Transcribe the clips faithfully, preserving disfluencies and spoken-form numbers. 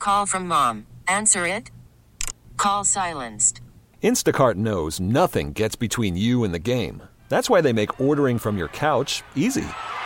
Call from mom. Answer it. Call silenced. Instacart knows nothing gets between you and the game. That's why they make ordering from your couch easy.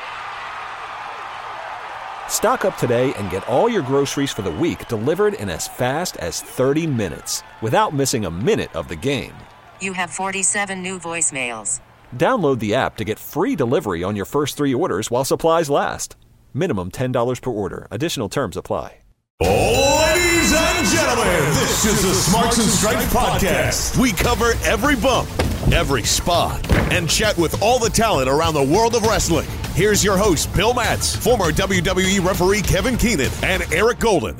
Stock up today and get all your groceries for the week delivered in as fast as thirty minutes without missing a minute of the game. You have forty-seven new voicemails. Download the app to get free delivery on your first three orders while supplies last. Minimum ten dollars per order. Additional terms apply. Ladies and gentlemen, this is the Smarks and Stripes podcast. We cover every bump, every spot, and chat with all the talent around the world of wrestling. Here's your host, Bill Matz, former W W E referee Kevin Keenan, and Eric Golden.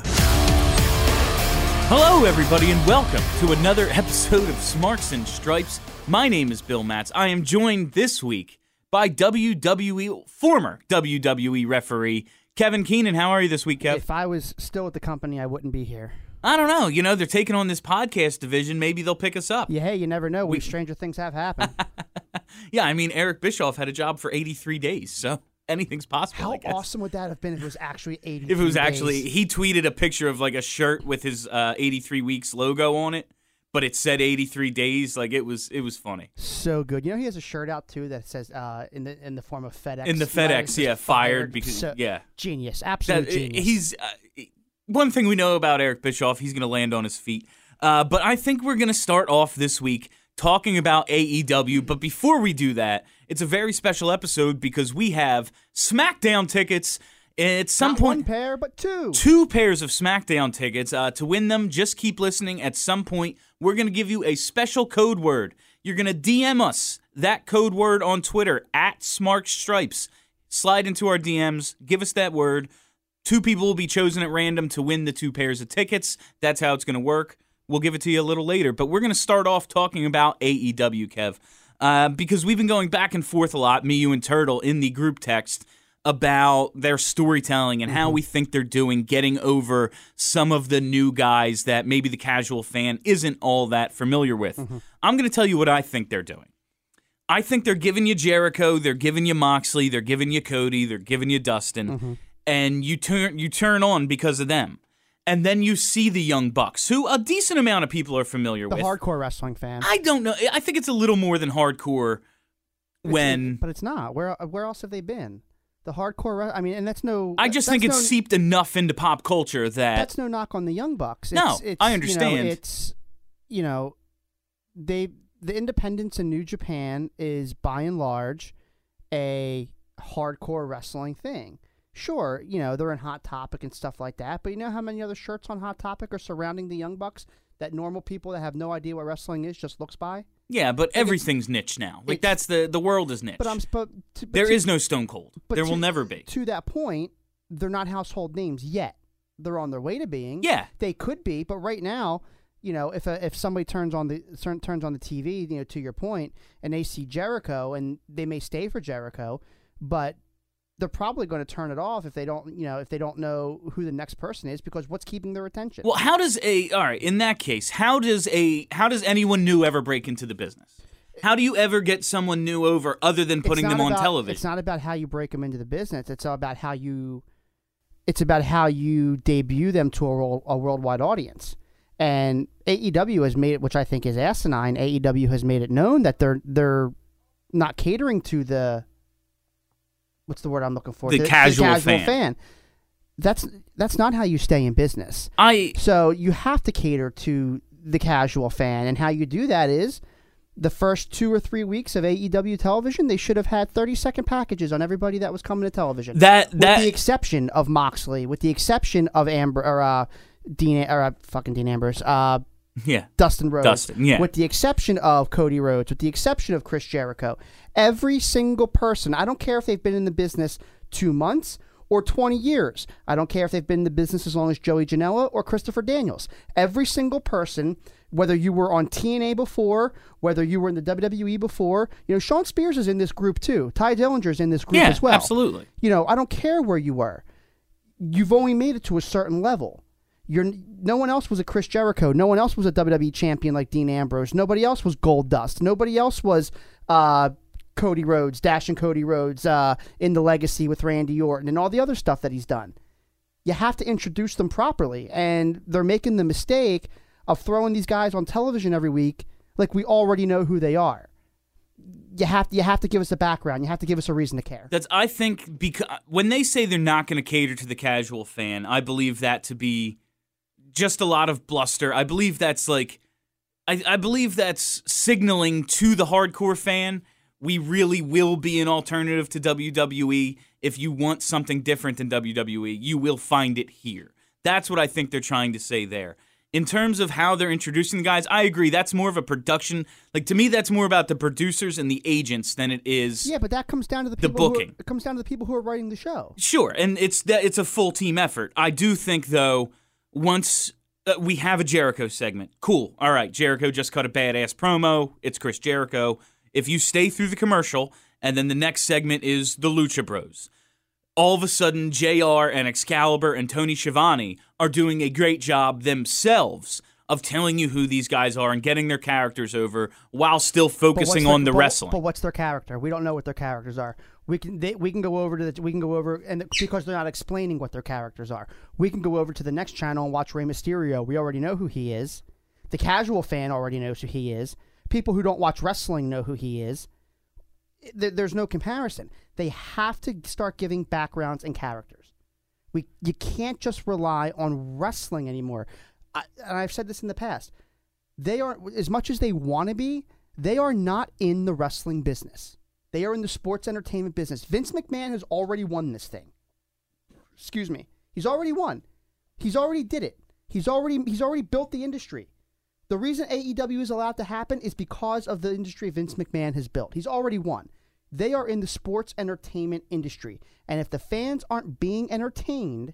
Hello, everybody, and welcome to another episode of Smarks and Stripes. My name is Bill Matz. I am joined this week by W W E, former W W E referee Kevin Keenan. How are you this week, Kev? If I was still at the company, I wouldn't be here. I don't know. You know, they're taking on this podcast division. Maybe they'll pick us up. Yeah, hey, you never know. We- We stranger things have happened. Yeah, I mean, Eric Bischoff had a job for eighty-three days, so anything's possible, How I guess. awesome would that have been if it was actually eighty? If it was actually, he tweeted a picture of like a shirt with his uh, eighty-three weeks logo on it, but it said eighty-three days. Like it was, it was funny. So good. You know, he has a shirt out too that says uh, in the in the form of FedEx. In the FedEx, yeah, fired because So- yeah, Genius, absolute that, genius. he's uh, one thing we know about Eric Bischoff. He's going to land on his feet. Uh, but I think we're going to start off this week talking about A E W. But before we do that, it's a very special episode because we have SmackDown tickets. At some Not point, one pair, but two. two pairs of SmackDown tickets. Uh, to win them, just keep listening. At some point, we're going to give you a special code word. You're going to D M us that code word on Twitter, at SmarkStripes. Slide into our D Ms, give us that word. Two people will be chosen at random to win the two pairs of tickets. That's how it's going to work. We'll give it to you a little later. But we're going to start off talking about A E W, Kev, uh, because we've been going back and forth a lot, me, you, and Turtle, in the group text about their storytelling and how we think they're doing, getting over some of the new guys that maybe the casual fan isn't all that familiar with. Mm-hmm. I'm going to tell you what I think they're doing. I think they're giving you Jericho, they're giving you Moxley, they're giving you Cody, they're giving you Dustin, mm-hmm. and you turn you turn on because of them. And then you see the Young Bucks, who a decent amount of people are familiar the with. The hardcore wrestling fan. I don't know. I think it's a little more than hardcore when... It's, but it's not. Where where else have they been? The hardcore, I mean, and that's no... I just think it's no, seeped enough into pop culture that... That's no knock on the Young Bucks. It's, no, it's, I understand. You know, it's, you know, they the independence in New Japan is, by and large, a hardcore wrestling thing. Sure, you know, they're in Hot Topic and stuff like that, but you know how many other shirts on Hot Topic are surrounding the Young Bucks that normal people that have no idea what wrestling is just looks by? Yeah, but everything's niche now. Like that's the the world is niche. But I'm but, to, but there to, is no Stone Cold. There to, will never be. To that point, they're not household names yet. They're on their way to being. Yeah, they could be, but right now, you know, if a, if somebody turns on the turns on the T V, you know, to your point, and they see Jericho, and they may stay for Jericho, but they're probably going to turn it off if they don't, you know, if they don't know who the next person is, because what's keeping their attention? Well, how does a all right in that case? How does a how does anyone new ever break into the business? How do you ever get someone new over other than putting them on about, television? It's not about how you break them into the business. It's about how you. It's about how you debut them to a, world, a worldwide audience. And A E W has made it, which I think is asinine. A E W has made it known that they're they're not catering to the. What's the word I'm looking for? The, the casual, the casual fan. fan. That's that's not how you stay in business. I so you have to cater to the casual fan, and how you do that is the first two or three weeks of A E W television, they should have had thirty second packages on everybody that was coming to television. That with that the exception of Moxley, with the exception of Amber or uh, Dean or uh, fucking Dean Ambrose. Uh, Yeah. Dustin Rhodes. Dustin, yeah. With the exception of Cody Rhodes, with the exception of Chris Jericho. Every single person, I don't care if they've been in the business two months or twenty years. I don't care if they've been in the business as long as Joey Janela or Christopher Daniels. Every single person, whether you were on T N A before, whether you were in the W W E before, you know, Sean Spears is in this group too. Ty Dillinger's in this group yeah, as well. absolutely. You know, I don't care where you were. You've only made it to a certain level. You're, no one else was a Chris Jericho. No one else was a W W E champion like Dean Ambrose. Nobody else was Gold Dust. Nobody else was uh, Cody Rhodes, Dash and Cody Rhodes uh, in the Legacy with Randy Orton and all the other stuff that he's done. You have to introduce them properly, and they're making the mistake of throwing these guys on television every week like we already know who they are. You have to, you have to give us a background. You have to give us a reason to care. That's I think because when they say they're not going to cater to the casual fan, I believe that to be just a lot of bluster. I believe that's like I, I believe that's signaling to the hardcore fan, we really will be an alternative to W W E. If you want something different than W W E, you will find it here. That's what I think they're trying to say there. In terms of how they're introducing the guys, I agree. That's more of a production. Like, to me, that's more about the producers and the agents than it is Yeah, but that comes down to the the people who are- booking. it comes down to the people who are writing the show. Sure, and it's that it's a full team effort. I do think, though, once uh, we have a Jericho segment, cool. All right, Jericho just cut a badass promo. It's Chris Jericho. If you stay through the commercial, and then the next segment is the Lucha Bros, all of a sudden J R and Excalibur and Tony Schiavone are doing a great job themselves of telling you who these guys are and getting their characters over while still But what's focusing their- on the but- wrestling. But what's their character? We don't know what their characters are. We can they, we can go over to the we can go over and because they're not explaining what their characters are. We can go over to the next channel and watch Rey Mysterio. We already know who he is. The casual fan already knows who he is. People who don't watch wrestling know who he is. There, there's no comparison. They have to start giving backgrounds and characters. We you can't just rely on wrestling anymore. I, and I've said this in the past. They are, as much as they want to be, they are not in the wrestling business. They are in the sports entertainment business. Vince McMahon has already won this thing. Excuse me. He's already won. He's already did it. He's already he's already built the industry. The reason A E W is allowed to happen is because of the industry Vince McMahon has built. He's already won. They are in the sports entertainment industry. And if the fans aren't being entertained,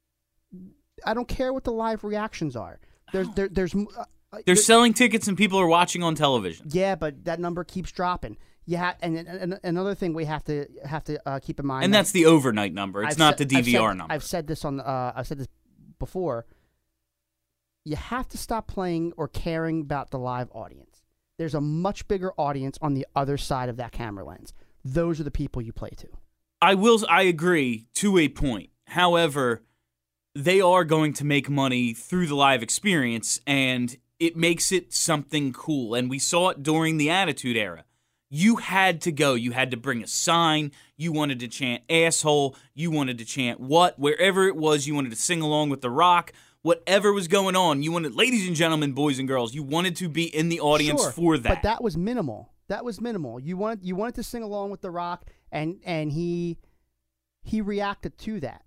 I don't care what the live reactions are. There's there, there's uh, They're there- selling tickets and people are watching on television. yeah, but that number keeps dropping. You ha- and, and, and another thing we have to have to uh, keep in mind, And that's the overnight number. It's I've not said- the D V R I've said, number. I've said this on uh, I've said this before. You have to stop playing or caring about the live audience. There's a much bigger audience on the other side of that camera lens. Those are the people you play to. I will. I agree to a point. However, they are going to make money through the live experience, and it makes it something cool. And we saw it during the Attitude Era. You had to go. You had to bring a sign. You wanted to chant asshole. You wanted to chant what? Wherever it was, you wanted to sing along with The Rock. Whatever was going on, you wanted, ladies and gentlemen, boys and girls, you wanted to be in the audience Sure, for that. But that was minimal. That was minimal. You wanted you wanted to sing along with The Rock, and and he he reacted to that.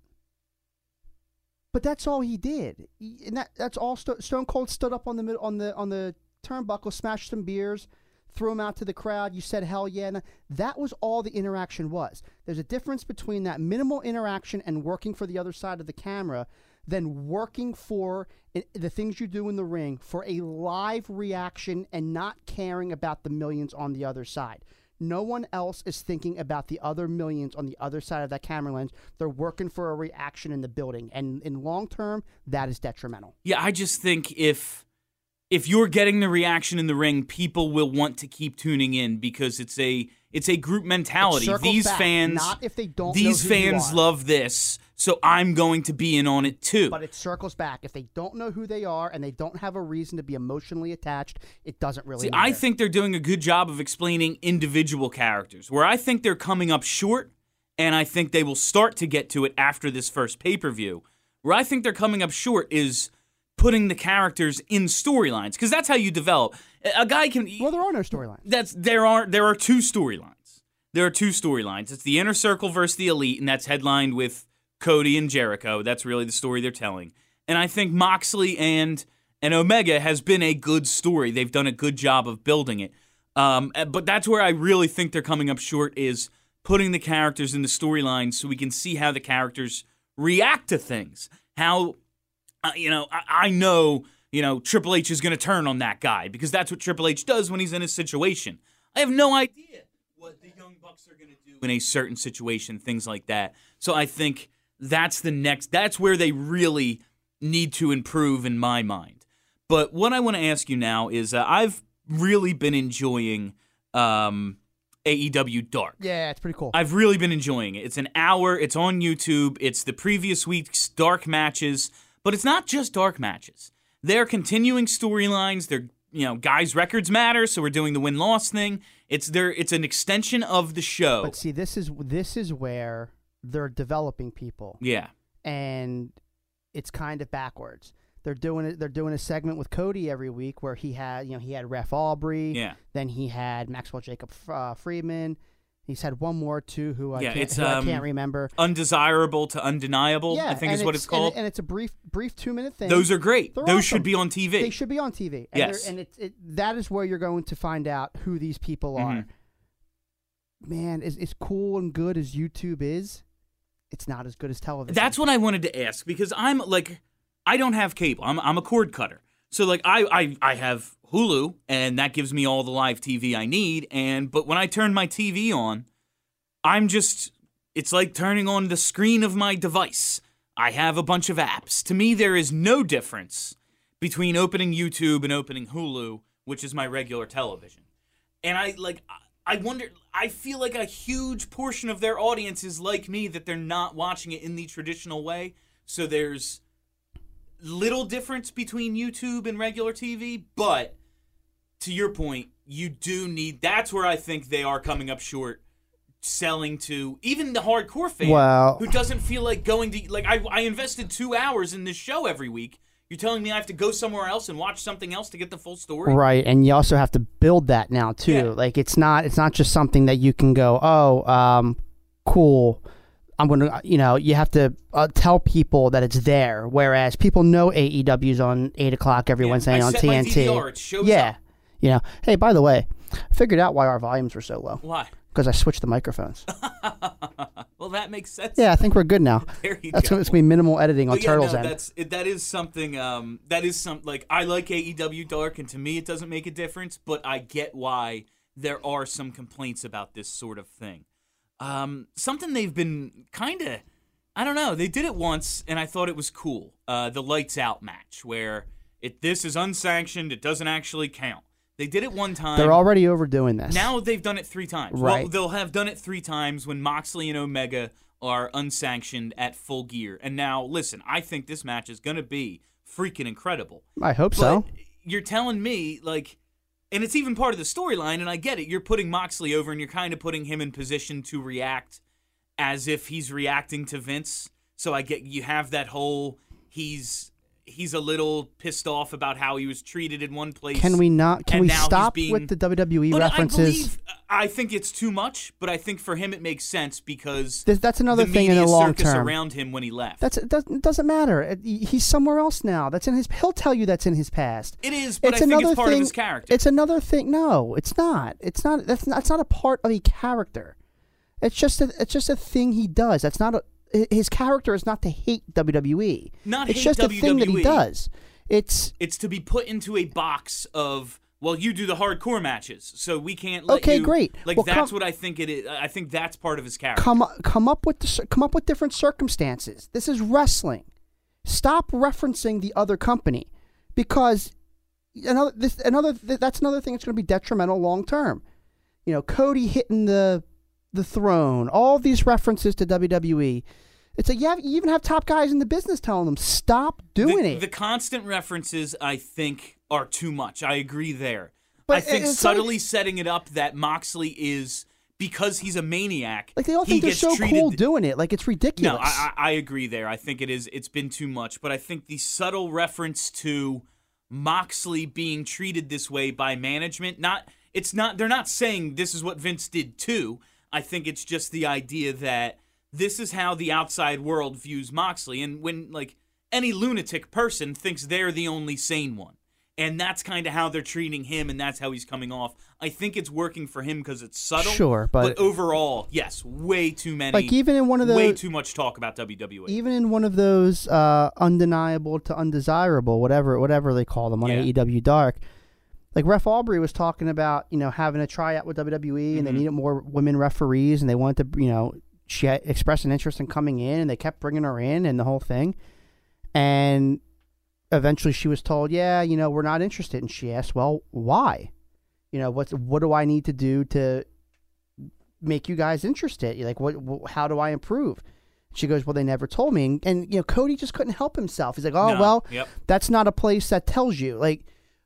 But that's all he did. He- and that that's all. Sto- Stone Cold stood up on the mid- on the on the turnbuckle, smashed some beers, threw them out to the crowd. You said hell yeah. And that was all the interaction was. There's a difference between that minimal interaction and working for the other side of the camera than working for i- the things you do in the ring for a live reaction and not caring about the millions on the other side. No one else is thinking about the other millions on the other side of that camera lens. They're working for a reaction in the building. And in long term, that is detrimental. Yeah, I just think if if you're getting the reaction in the ring, people will want to keep tuning in because it's a it's a group mentality. It circles These back, fans, not if they don't these know who you fans are. love this, so I'm going to be in on it too. But it circles back. If they don't know who they are and they don't have a reason to be emotionally attached, it doesn't really See, matter. I think they're doing a good job of explaining individual characters. Where I think they're coming up short, and I think they will start to get to it after this first pay-per-view. Where I think they're coming up short is putting the characters in storylines, because that's how you develop. A guy can. Well, there are no storylines. That's there are there are two storylines. There are two storylines. It's the Inner Circle versus the Elite, and that's headlined with Cody and Jericho. That's really the story they're telling. And I think Moxley and and Omega has been a good story. They've done a good job of building it. Um, but that's where I really think they're coming up short, is putting the characters in the storylines so we can see how the characters react to things. How, uh, you know, I, I know, you know, Triple H is going to turn on that guy because that's what Triple H does when he's in a situation. I have no idea what the Young Bucks are going to do in a certain situation, things like that. So I think that's the next, that's where they really need to improve in my mind. But what I want to ask you now is uh, I've really been enjoying um, A E W Dark. Yeah, it's pretty cool. I've really been enjoying it. It's an hour. It's on YouTube. It's the previous week's Dark matches, but it's not just Dark matches. They're continuing storylines. They're, you know, guys' records matter, so we're doing the win-loss thing. It's there. It's an extension of the show. But see, this is this is where they're developing people. Yeah. And it's kind of backwards. They're doing it. They're doing a segment with Cody every week where he had, you know, he had Ref Aubrey. Yeah. Then he had Maxwell Jacob uh, Friedman. He's had one more too, who I yeah, can't, it's, who um, I can't remember. Undesirable to undeniable. Yeah, I think and is what it's called. And, and it's a brief, brief two minute thing. Those are great. They're Those awesome. should be on T V. They should be on T V. And yes. And it, it, that is where you're going to find out who these people are. Mm-hmm. Man, as, as cool and good as YouTube is, it's not as good as television. That's what I wanted to ask, because I'm like, I don't have cable. I'm I'm a cord cutter. So like I, I I have Hulu, and that gives me all the live T V I need. And but when I turn my T V on, I'm just, it's like turning on the screen of my device. I have a bunch of apps. To me, there is no difference between opening YouTube and opening Hulu, which is my regular television. And I like, I wonder, I feel like a huge portion of their audience is like me, that they're not watching it in the traditional way. So there's little difference between YouTube and regular T V, but to your point, you do need, that's where I think they are coming up short, selling to even the hardcore fan Well- who doesn't feel like going to, like, I, I invested two hours in this show every week. You're telling me I have to go somewhere else and watch something else to get the full story? Right, and you also have to build that now too. Yeah. Like it's not it's not just something that you can go, oh, um, cool. I'm gonna, you know, you have to uh, tell people that it's there. Whereas people know A E W's on eight o'clock every Yeah, Wednesday I on set T my N T. D V R, it shows yeah, up. you know. Hey, by the way, I figured out why our volumes were so low. Why? Because I switched the microphones. Well, that makes sense. Yeah, I think we're good now. There you That's go. gonna, it's gonna be minimal editing on But yeah, Turtle's no, end. that's it, that is something. Um, that is some like I like A E W Dark, and to me it doesn't make a difference. But I get why there are some complaints about this sort of thing. Um, something they've been kind of, I don't know. They did it once, and I thought it was cool. Uh, the Lights Out match, where it this is unsanctioned. It doesn't actually count. They did it one time. They're already overdoing this. Now they've done it three times. Right. Well, they'll have done it three times when Moxley and Omega are unsanctioned at Full Gear. And now, listen, I think this match is going to be freaking incredible. I hope But so. you're telling me, like, and it's even part of the storyline, and I get it. You're putting Moxley over, and you're kind of putting him in position to react as if he's reacting to Vince. So I get you have that whole he's he's a little pissed off about how he was treated in one place. Can we not? Can and we now he's stop being- with the W W E But references? I believe, I think it's too much, but I think for him it makes sense because This- that's another the thing in media the long circus term. around him when he left. That's it doesn't, it doesn't matter. It- he's somewhere else now. That's in his. He'll tell you that's in his past. it is, but it's I think another it's part thing, of his character. It's another thing. No, it's not. It's not. That's not. That's not a part of a character. It's just a. It's just a thing he does. That's not a. His character is not to hate W W E. Not it's hate just W W E. a thing that he does. It's It's to be put into a box of, well, you do the hardcore matches, so we can't let Okay, you. great. Like, Well, that's come- what I think it is. I think that's part of his character. come come up with the, cir- come up with different circumstances. This is wrestling. Stop referencing the other company, because another this another that's another thing that's going to be detrimental long term. You know, Cody hitting the the throne, all these references to W W E. It's like you, have, you even have top guys in the business telling them stop doing the, it. The constant references, I think, are too much. I agree there. But I think it's subtly like- setting it up that Moxley is, because he's a maniac. like they all he think they're gets so treated, cool doing it. Like it's ridiculous. No, I, I I agree there. I think it is. It's been too much. But I think the subtle reference to Moxley being treated this way by management, not it's not. They're not saying this is what Vince did too. I think it's just the idea that this is how the outside world views Moxley, and when like any lunatic person thinks they're the only sane one. And that's kind of how they're treating him, and that's how he's coming off. I think it's working for him because it's subtle. Sure, but- overall, yes, way too many. Like, even in one of way those- too much talk about W W E. Even in one of those uh, undeniable to undesirable, whatever whatever they call them on Yeah. A E W Dark, like Ref Aubrey was talking about, you know, having a tryout with W W E, and they Mhm. needed more women referees, and they wanted to, you know, she had expressed an interest in coming in, and they kept bringing her in, and the whole thing, and eventually she was told, yeah, you know, we're not interested, and she asked, well, why? You know, what's what do I need to do to make you guys interested? You're like, what, what? How do I improve? She goes, well, they never told me. And, and you know, Cody just couldn't help himself. He's like, oh, No. well, Yep. that's not a place that tells you. Like,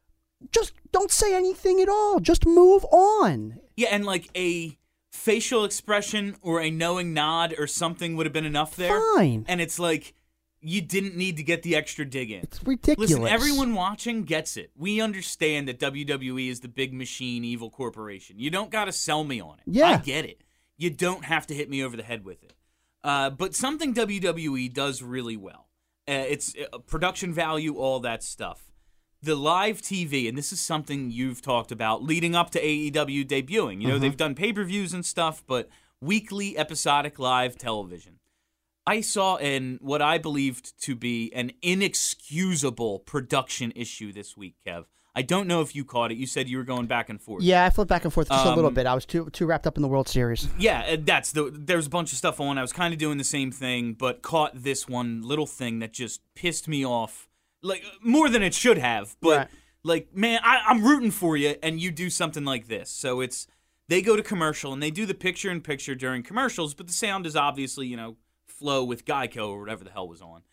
just don't say anything at all. Just move on. Yeah, and like a facial expression or a knowing nod or something would have been enough there. Fine. And it's like, you didn't need to get the extra dig in. It's ridiculous. Listen, everyone watching gets it. We understand that W W E is the big machine, evil corporation. You don't got to sell me on it. Yeah. I get it. You don't have to hit me over the head with it. Uh, but something W W E does really well. Uh, it's uh, production value, all that stuff. The live T V, and this is something you've talked about leading up to A E W debuting. You know, Mm-hmm. they've done pay-per-views and stuff, but weekly episodic live television. I saw in what I believed to be an inexcusable production issue this week, Kev. I don't know if you caught it. You said you were going back and forth. Yeah, I flipped back and forth just a little Um, bit. I was too too wrapped up in the World Series. Yeah, and that's the. There's a bunch of stuff on. I was kind of doing the same thing, but caught this one little thing that just pissed me off, like more than it should have. But Right. like, man, I, I'm rooting for you, and you do something like this. So it's they go to commercial and they do the picture in picture during commercials, but the sound is obviously, you know, flow with Geico or whatever the hell was on,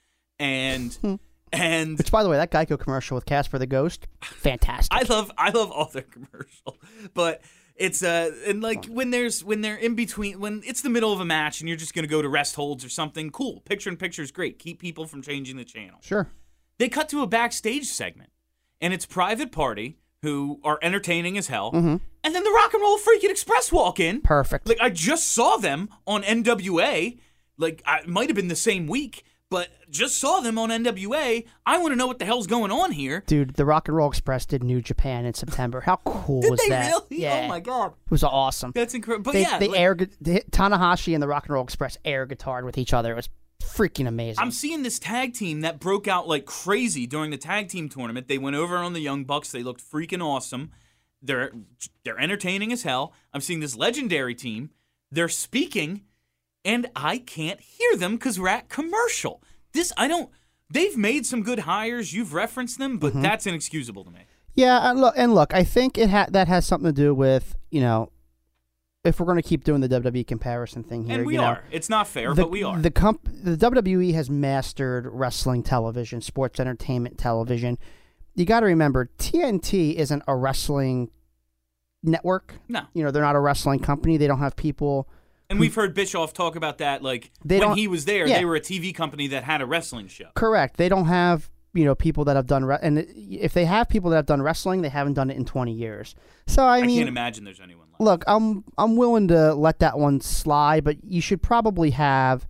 and and Which, by the way, that Geico commercial with Casper the Ghost, fantastic. I love I love all their commercial, but it's uh and like when there's when they're in between when it's the middle of a match and you're just gonna go to rest holds or something, cool. Picture in picture is great. Keep people from changing the channel. Sure. They cut to a backstage segment, and it's Private Party who are entertaining as hell, and then the Rock and Roll Freaking Express walk in. Perfect. Like I just saw them on N W A. Like I, it might have been the same week, but just saw them on N W A. I want to know what the hell's going on here. Dude, the Rock and Roll Express did New Japan in September. How cool Did was they that? really? Yeah. Oh my god, It was awesome. that's incredible. But They, yeah, they like, air gu- they, Tanahashi and the Rock and Roll Express air guitared with each other. It was freaking amazing. I'm seeing this tag team that broke out like crazy during the tag team tournament. They went over on the Young Bucks. They looked freaking awesome. They're they're entertaining as hell. I'm seeing this legendary team. They're speaking, and I can't hear them because we're at commercial. This I don't. They've made some good hires. You've referenced them, but Mm-hmm. that's inexcusable to me. Yeah, and look, and look, I think it ha- that has something to do with, you know, if we're going to keep doing the W W E comparison thing here, And we you know, are. It's not fair, the, but we are. The comp- the W W E has mastered wrestling television, sports entertainment television. You got to remember, T N T isn't a wrestling network. No. You know, they're not a wrestling company. They don't have people. And we've heard Bischoff talk about that. Like They when don't- he was there, yeah. they were a T V company that had a wrestling show. Correct. They don't have, you know, people that have done re- and if they have people that have done wrestling, they haven't done it in twenty years. So I I, mean, can't imagine there's anyone left. look, I'm I'm willing to let that one slide, but you should probably have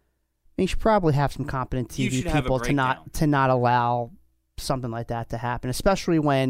you should probably have some competent T You V should have a people to not breakdown. to not allow something like that to happen, especially when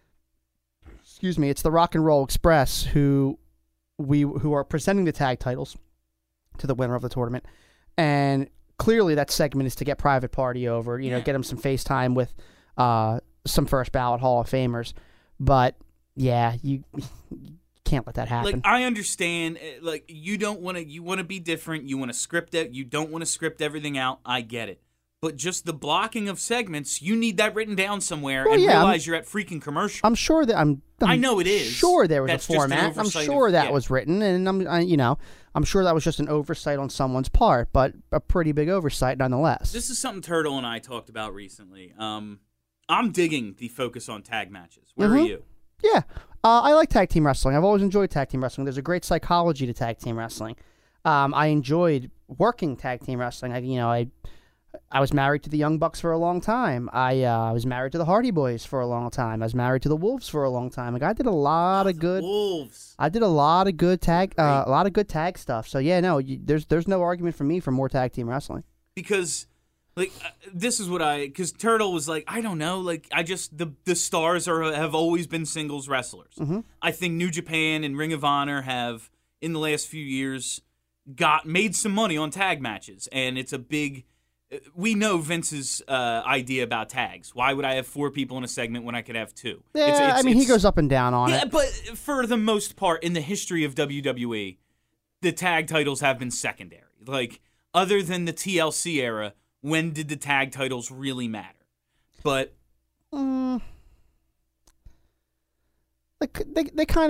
excuse me, it's the Rock and Roll Express who we who are presenting the tag titles to the winner of the tournament. And clearly that segment is to get Private Party over, you know, Yeah. get him some FaceTime with uh, some first ballot Hall of Famers. But yeah, you, you can't let that happen. Like I understand, eh, like you don't want to, you want to be different. You want to script it. You don't want to script everything out. I get it, but just the blocking of segments, you need that written down somewhere Well, and yeah, realize you're at freaking commercial. I'm sure that I'm, I'm. I know it is. Sure, there was That's a just an format. I'm oversight of- sure that yeah. was written, and I'm, I, you know, I'm sure that was just an oversight on someone's part, but a pretty big oversight nonetheless. This is something Turtle and I talked about recently. Um, I'm digging the focus on tag matches. Where are Mhm. you? Yeah, uh, I like tag team wrestling. I've always enjoyed tag team wrestling. There's a great psychology to tag team wrestling. Um, I enjoyed working tag team wrestling. I, you know, I I was married to the Young Bucks for a long time. I uh, was married to the Hardy Boys for a long time. I was married to the Wolves for a long time. Like I did a lot of good. Wolves. I did a lot of good tag, uh, a lot of good tag stuff. So yeah, no, you, there's there's no argument for me for more tag team wrestling. Because like uh, this is what I because Turtle was like, I don't know, like I just the the stars are have always been singles wrestlers. Mm-hmm. I think New Japan and Ring of Honor have in the last few years got made some money on tag matches, and it's a big. We know Vince's uh, idea about tags. Why would I have four people in a segment when I could have two? Yeah, It's- it's- I mean he it's- goes up and down on Yeah, it. but for the most part, in the history of W W E, the tag titles have been secondary. Like, other than the T L C era, when did the tag titles really matter? But Mm, like they they kind of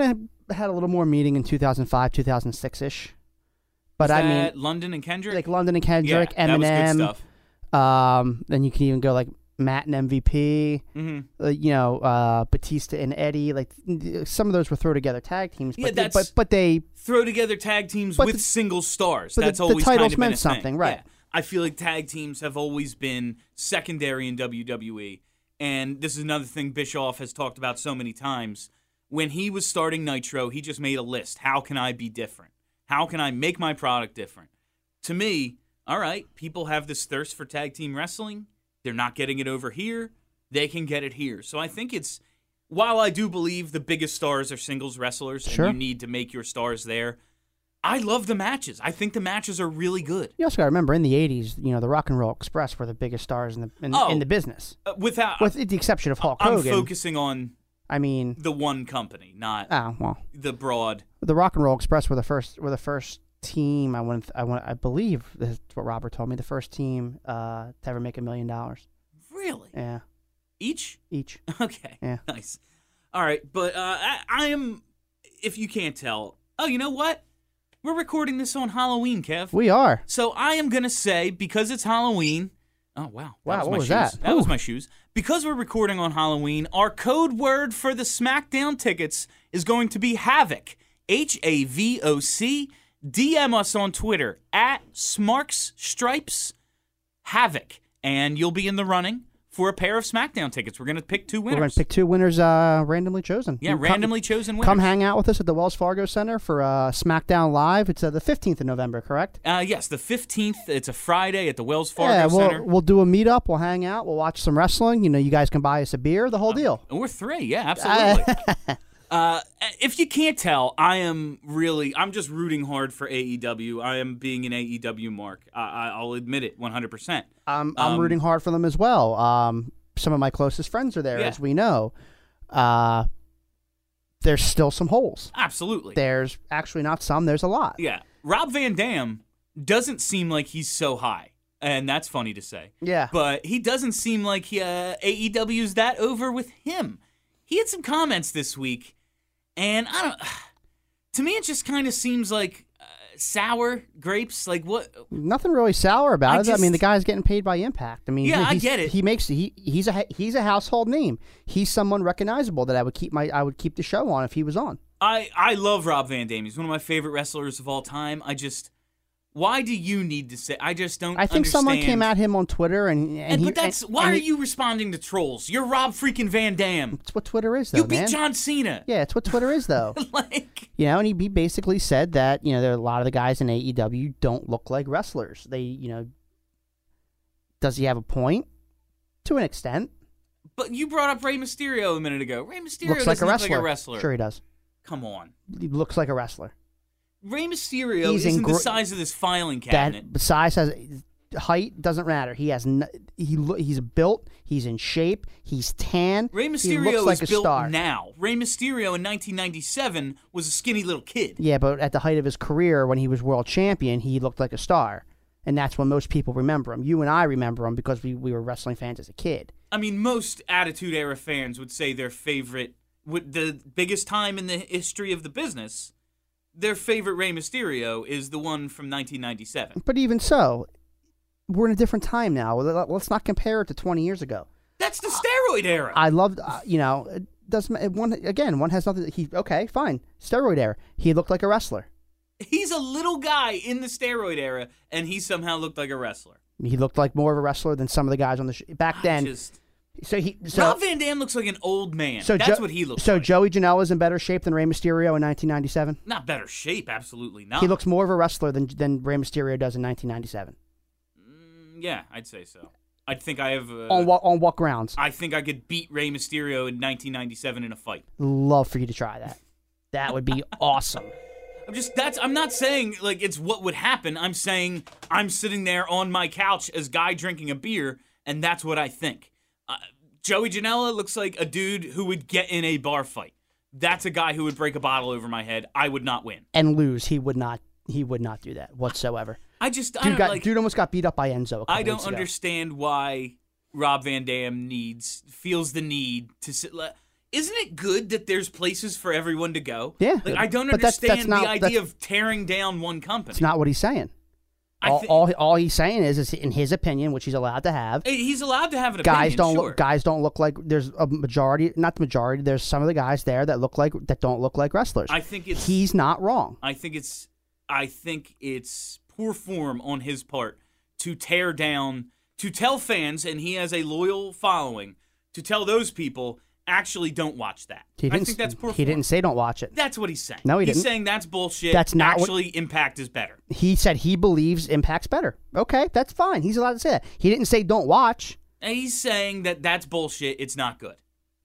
had a little more meeting in two thousand five, two thousand six ish. But Is I that mean, London and Kendrick? like London and Kendrick, yeah, that was good Eminem. stuff. Um, then you can even go like Matt and M V P. Mm-hmm. Uh, you know, uh, Batista and Eddie. Like some of those were throw together tag teams. But Yeah, they, that's- but but they Throw together tag teams But with the- single stars. but the- That's the always titles kind of been meant a thing. something, right. Yeah. I feel like tag teams have always been secondary in W W E. And this is another thing Bischoff has talked about so many times. When he was starting Nitro, he just made a list. How can I be different? How can I make my product different? To me, all right, people have this thirst for tag team wrestling. They're not getting it over here. They can get it here. So I think it's, while I do believe the biggest stars are singles wrestlers Sure. and you need to make your stars there, I love the matches. I think the matches are really good. You also got to remember, in the eighties, you know, the Rock and Roll Express were the biggest stars in the in, Oh. in the business, Uh, without, with the exception of Hulk I'm Hogan. focusing on I mean, the one company, not oh well, the broad. the Rock and Roll Express were the first were the first team. I went, I went, I believe this is what Robert told me. The first team uh, to ever make a million dollars. Really? Yeah, Each? each. Okay. Yeah. Nice. All right, but uh, I, I am, if you can't tell, oh, you know what? We're recording this on Halloween, Kev. We are. So I am going to say, because it's Halloween. Oh, wow. Wow, was what my was shoes. that? That was Ooh. my shoes. Because we're recording on Halloween, our code word for the SmackDown tickets is going to be Havoc. H A V O C. D M us on Twitter at Smarks Stripes Havoc. And you'll be in the running for a pair of SmackDown tickets. We're going to pick two winners. We're going to pick two winners uh, randomly chosen. Yeah, You come- randomly chosen winners. Come hang out with us at the Wells Fargo Center for uh, SmackDown Live. It's uh, the fifteenth of November, correct? Uh, yes, the fifteenth. It's a Friday at the Wells Fargo yeah, we'll, Center. we'll do a meetup. We'll hang out. We'll watch some wrestling. You know, you guys can buy us a beer, the whole deal. Or three, yeah, absolutely. uh, if you can't tell, I am really, I'm just rooting hard for A E W. I am being an A E W mark. I, I, I'll admit it one hundred percent. I'm, I'm Um, rooting hard for them as well. Um, some of my closest friends are there, Yeah. as we know. Uh, there's still some holes. Absolutely. There's actually not some. There's a lot. Yeah. Rob Van Dam doesn't seem like he's so high. And that's funny to say. Yeah. But he doesn't seem like he, uh, A E W's that over with him. He had some comments this week, and I don't. To me, it just kind of seems like uh, sour grapes. Like what? Nothing really sour about I it. I mean, just- the guy's getting paid by Impact. I mean, Yeah, I he's- get it. He makes he he's a he's a household name. He's someone recognizable that I would keep my I would keep the show on if he was on. I I love Rob Van Dam. He's one of my favorite wrestlers of all time. I just, why do you need to say? I just don't. I think someone came understand. at him on Twitter and and, And, he, but that's and- why and are he- you responding to trolls? You're Rob freaking Van Dam. It's what Twitter is, though, You beat man. John Cena. Yeah, it's what Twitter is, though. like You know, and he, he basically said that, you know, there are a lot of the guys in A E W don't look like wrestlers. They, you know, does he have a point? To an extent. But you brought up Rey Mysterio a minute ago. Rey Mysterio Looks like doesn't a look wrestler. like a wrestler. Sure he does. Come on. He looks like a wrestler. Rey Mysterio He's in isn't the gr- size of this filing cabinet. That size has height doesn't matter. He has n- he lo- he's built, he's in shape, he's tan. Rey he Mysterio looks like is a built star. now. Rey Mysterio in nineteen ninety-seven was a skinny little kid. Yeah, but at the height of his career when he was world champion, he looked like a star. And that's when most people remember him. You and I remember him because we, we were wrestling fans as a kid. I mean, most Attitude Era fans would say their favorite, with the biggest time in the history of the business, their favorite Rey Mysterio is the one from nineteen ninety-seven. But even so, we're in a different time now. Let- Let's not compare it to twenty years ago. That's the steroid era. I loved, uh, you know, it doesn't it, one again. One has nothing. He okay, fine. Steroid era. He looked like a wrestler. He's a little guy in the steroid era, and he somehow looked like a wrestler. He looked like more of a wrestler than some of the guys on the sh- back I then. just, so he so Rob Van Dam looks like an old man. so That's Jo- what he looks so like. Joey Janela is in better shape than Rey Mysterio in nineteen ninety-seven. Not better shape, absolutely not. He looks more of a wrestler than than Rey Mysterio does in nineteen ninety-seven. Mm, yeah, I'd say so. I think I have. Uh, on what on what grounds? I think I could beat Rey Mysterio in nineteen ninety-seven in a fight. Love for you to try that. That would be awesome. I'm just that's I'm not saying like it's what would happen. I'm saying I'm sitting there on my couch as guy drinking a beer, and that's what I think. Uh, Joey Janela looks like a dude who would get in a bar fight. That's a guy who would break a bottle over my head. I would not win. And lose. He would not. He would not do that whatsoever. I just I Dude don't got like. dude almost got beat up by Enzo. A couple I don't weeks ago. understand why Rob Van Dam needs feels the need to sit. le- isn't it good that there's places for everyone to go? Yeah, Like, I don't but that's- understand that's not- the idea that's- of tearing down one company. It's not what he's saying. I All, thi- all, all he's saying is, is, in his opinion, which he's allowed to have, Hey, He's allowed to have an guys opinion, don't sure. look. Guys don't look like. There's a majority, not the majority. There's some of the guys there that look like that don't look like wrestlers. I think it's he's not wrong. I think it's I think it's poor form on his part to tear down, to tell fans, and he has a loyal following, to tell those people actually don't watch that. He didn't. I think that's poor he form. didn't say don't watch it. That's what he's saying. No, he he's didn't. saying that's bullshit. That's not what- actually Impact is better. He said he believes Impact's better. Okay, that's fine. He's allowed to say that. He didn't say don't watch. And he's saying that that's bullshit. It's not good.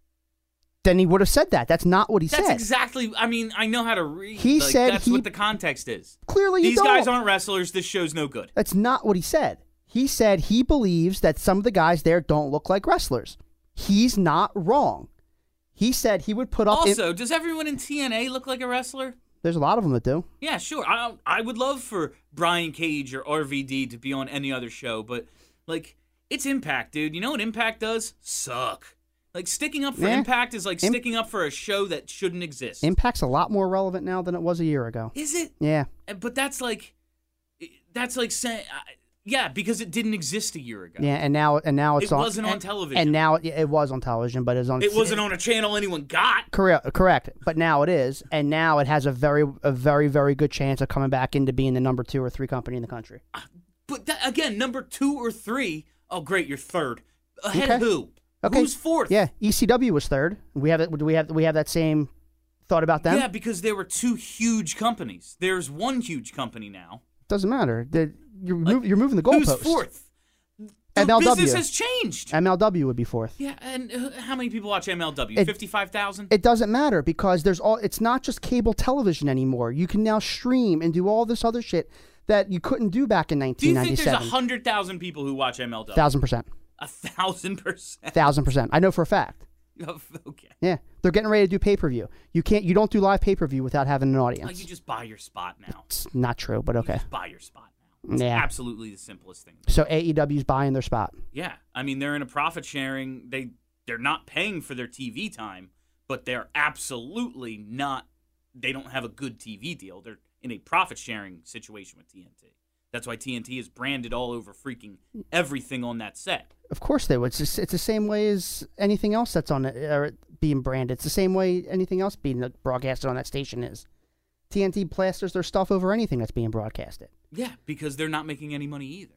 Then he would have said that. That's not what he That's said. exactly. I mean, I know how to read. He like, said that's he- what the context is. Clearly, you These don't. guys aren't wrestlers. This show's no good. That's not what he said. He said he believes that some of the guys there don't look like wrestlers. He's not wrong. He said he would put up. Also, does everyone in T N A look like a wrestler? There's a lot of them that do. Yeah, sure. I I would love for Brian Cage or R V D to be on any other show, but like it's Impact, dude. You know what Impact does? Suck. Like sticking up for Yeah. Impact is like Im- sticking up for a show that shouldn't exist. Impact's a lot more relevant now than it was a year ago. Is it? Yeah. But that's like that's like saying uh, yeah, because it didn't exist a year ago. Yeah, and now and now it's It on. wasn't on and- television. And now it, it was on television, but it was on. It wasn't on a channel anyone got. Correct, correct. But now it is, and now it has a very, a very, very good chance of coming back into being the number two or three company in the country. But that, again, number two or three. Oh, great, you're third. Ahead Okay. of who? Okay. Who's fourth? Yeah, E C W was third. We have it. Do we have? Do we have that same thought about them? Yeah, because there were two huge companies. There's one huge company now. Doesn't matter. The, you're, Like, move, you're moving the Who's goalpost. fourth? The M L W. business has changed. M L W would be fourth. Yeah, and uh, how many people watch M L W? It- fifty-five thousand? It doesn't matter because there's all. It's not just cable television anymore. You can now stream and do all this other shit that you couldn't do back in Do you nineteen think there's ninety-seven. one hundred thousand people who watch M L W? Thousand percent. A thousand percent. Thousand percent. I know for a fact. Okay. Yeah, they're getting ready to do pay per view. You can't. You don't do live pay per view without having an audience. Like you just buy your spot now. It's not true, but okay. You just buy your spot now. It's Yeah. absolutely the simplest thing. So A E W's buying their spot. Yeah, I mean they're in a profit sharing. They they're not paying for their T V time, but they're absolutely not. They don't have a good T V deal. They're in a profit sharing situation with T N T. That's why T N T is branded all over freaking everything on that set. Of course they would. It's, just, it's the same way as anything else that's on it, or being branded. It's the same way anything else being broadcasted on that station is. T N T plasters their stuff over anything that's being broadcasted. Yeah, because they're not making any money either.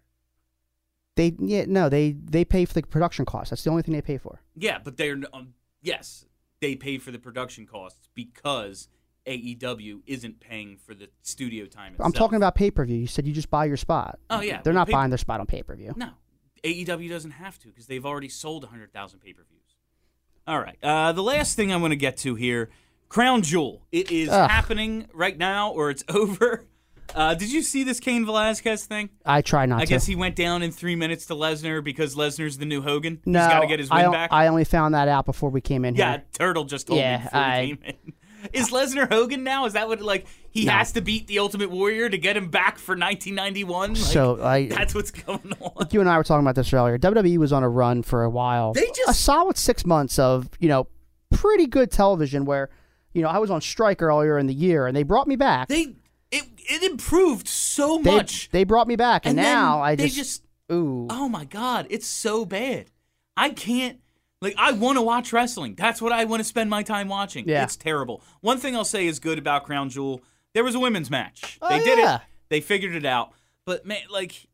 They yeah no they they pay for the production costs. That's the only thing they pay for. Yeah, but they're um, yes, they pay for the production costs because A E W isn't paying for the studio time itself. I'm talking about pay per view. You said you just buy your spot. Oh, yeah. They're Well, not pay- buying their spot on pay per view. No, A E W doesn't have to because they've already sold one hundred thousand pay-per-views. All right, uh, the last thing I want to get to here, Crown Jewel. It is Ugh. happening right now or it's over. Uh, did you see this Cain Velasquez thing? I try not I to. guess he went down in three minutes to Lesnar because Lesnar's the new Hogan. no, He's got to get his win I, back. I only found that out before we came in yeah, here. Turtle just told Yeah, me before I- we came in. Is Lesnar Hogan now? Is that what, like, he No. has to beat the Ultimate Warrior to get him back for nineteen ninety-one? Like, So, I- that's what's going on. You and I were talking about this earlier. W W E was on a run for a while. They just- a solid six months of, you know, pretty good television where, you know, I was on strike earlier in the year and they brought me back. They it it improved so They, much. they brought me back, and, And then now I they just, just- ooh. Oh my god, it's so bad. I can't like I want to watch wrestling. That's what I want to spend my time watching. Yeah. It's terrible. One thing I'll say is good about Crown Jewel, there was a women's match. Oh, they did yeah. it. They figured it out. But man, like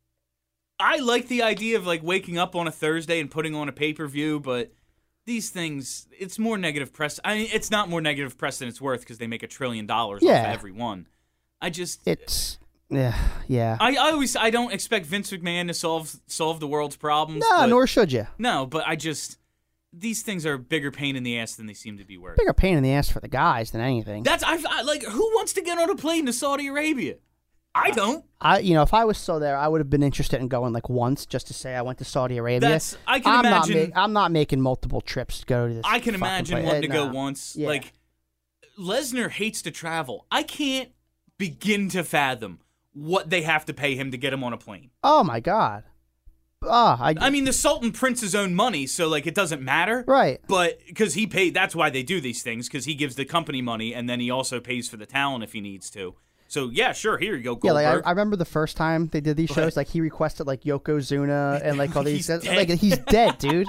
I like the idea of like waking up on a Thursday and putting on a pay-per-view, but these things, it's more negative press. I mean, it's not more negative press than it's worth because they make a trillion dollars off Yeah. of every one. I just It's, yeah, yeah. I, I always I don't expect Vince McMahon to solve solve the world's problems. no, but, nor should you. no, but I just these things are a bigger pain in the ass than they seem to be worth. Bigger pain in the ass for the guys than anything. That's I, I like who wants to get on a plane to Saudi Arabia? I don't. I, you know, if I was still there, I would have been interested in going like once just to say I went to Saudi Arabia. That's I can I'm imagine. Not ma- I'm not making multiple trips to go to this. I can fucking imagine place. wanting to Uh, go no. once. Yeah. Like Lesnar hates to travel. I can't begin to fathom what they have to pay him to get him on a plane. Oh my god. Ah, I, I mean, the Sultan prints his own money, so like it doesn't matter, right? But because he paid, that's why they do these things, because he gives the company money, and then he also pays for the talent if he needs to. So yeah, sure, here you go, Goldberg. Yeah, like I, I remember the first time they did these shows, right. Like he requested like Yokozuna and like all these, he's like he's dead, dude.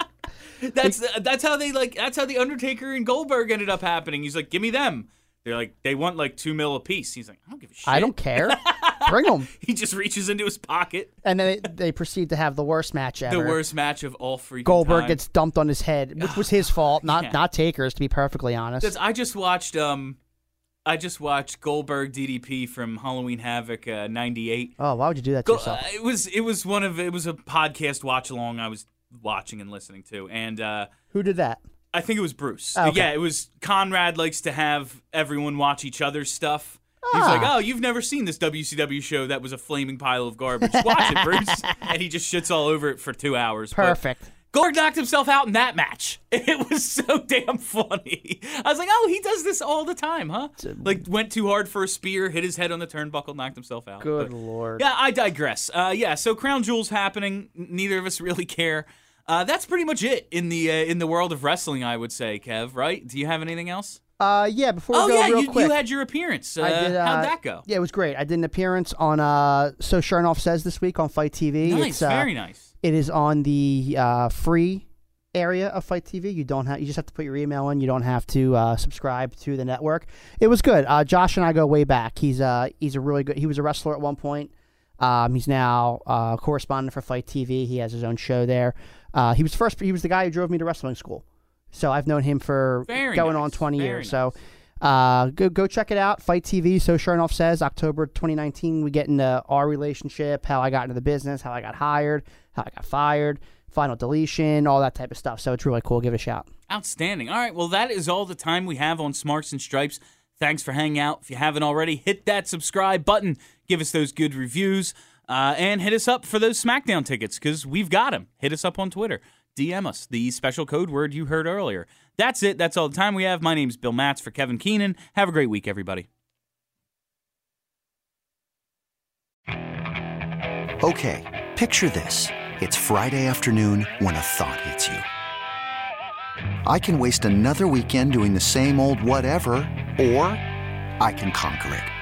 That's like, that's how they like. That's how the Undertaker and Goldberg ended up happening. He's like, give me them. They're like, they want like two mil a piece. He's like, I don't give a shit. I don't care. Bring them. He just reaches into his pocket. And then they, they proceed to have the worst match ever. The worst match of all freaking Goldberg time. gets dumped on his head, which was his fault, not yeah. not Taker's, to be perfectly honest. That's, I just watched um, I just watched Goldberg D D P from Halloween Havoc uh, ninety-eight. Oh, why would you do that to Go, yourself? Uh, it was it was one of it was a podcast watch along I was watching and listening to, and uh, who did that? I think it was Bruce. Oh, okay. Yeah, it was Conrad likes to have everyone watch each other's stuff. Ah. He's like, oh, you've never seen this W C W show that was a flaming pile of garbage. Watch it, Bruce. And he just shits all over it for two hours. Perfect. But Goldberg knocked himself out in that match. It was so damn funny. I was like, oh, he does this all the time, huh? Like, went too hard for a spear, hit his head on the turnbuckle, knocked himself out. Good but, Lord. Yeah, I digress. Uh, yeah, so Crown Jewel's happening. Neither of us really care. Uh, that's pretty much it in the uh, in the world of wrestling, I would say, Kev, right? Do you have anything else? Uh, yeah, before we oh, go yeah, real you, quick. you had your appearance. Uh, I did, uh, how'd that go? Yeah, it was great. I did an appearance on uh, So Sure Enough Says this week on Fight T V. Nice, it's, uh, very nice. It is on the uh, free area of Fight T V. You don't have, you just have to put your email in. You don't have to uh, subscribe to the network. It was good. Uh, Josh and I go way back. He's uh, he's a really good. He was a wrestler at one point. Um, he's now uh, correspondent for Fight T V. He has his own show there. Uh, he was first. He was the guy who drove me to wrestling school. So I've known him for Very going nice. on twenty Very years. nice. So uh, go go check it out. Fight T V. So Sure Enough Says October twenty nineteen. We get into our relationship, how I got into the business, how I got hired, how I got fired, final deletion, all that type of stuff. So it's really cool. Give it a shout. Outstanding. All right, well, that is all the time we have on Smarks and Stripes. Thanks for hanging out. If you haven't already, hit that subscribe button. Give us those good reviews. Uh, and hit us up for those SmackDown tickets, because we've got them. Hit us up on Twitter. D M us, the special code word you heard earlier. That's it. That's all the time we have. My name's Bill Matz for Kevin Keenan. Have a great week, everybody. Okay, picture this. It's Friday afternoon when a thought hits you. I can waste another weekend doing the same old whatever, or I can conquer it.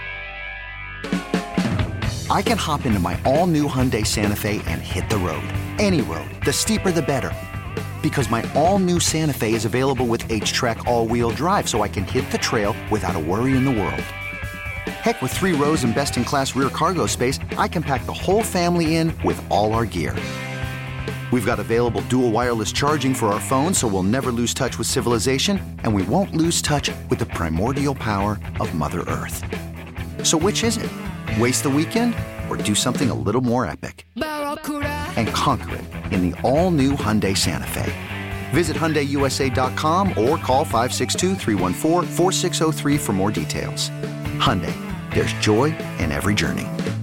I can hop into my all-new Hyundai Santa Fe and hit the road. Any road. The steeper, the better. Because my all-new Santa Fe is available with H-Track all-wheel drive, so I can hit the trail without a worry in the world. Heck, with three rows and best-in-class rear cargo space, I can pack the whole family in with all our gear. We've got available dual wireless charging for our phones, so we'll never lose touch with civilization, and we won't lose touch with the primordial power of Mother Earth. So which is it? Waste the weekend or do something a little more epic? And conquer it in the all-new Hyundai Santa Fe. Visit Hyundai U S A dot com or call five six two, three one four, four six zero three for more details. Hyundai, there's joy in every journey.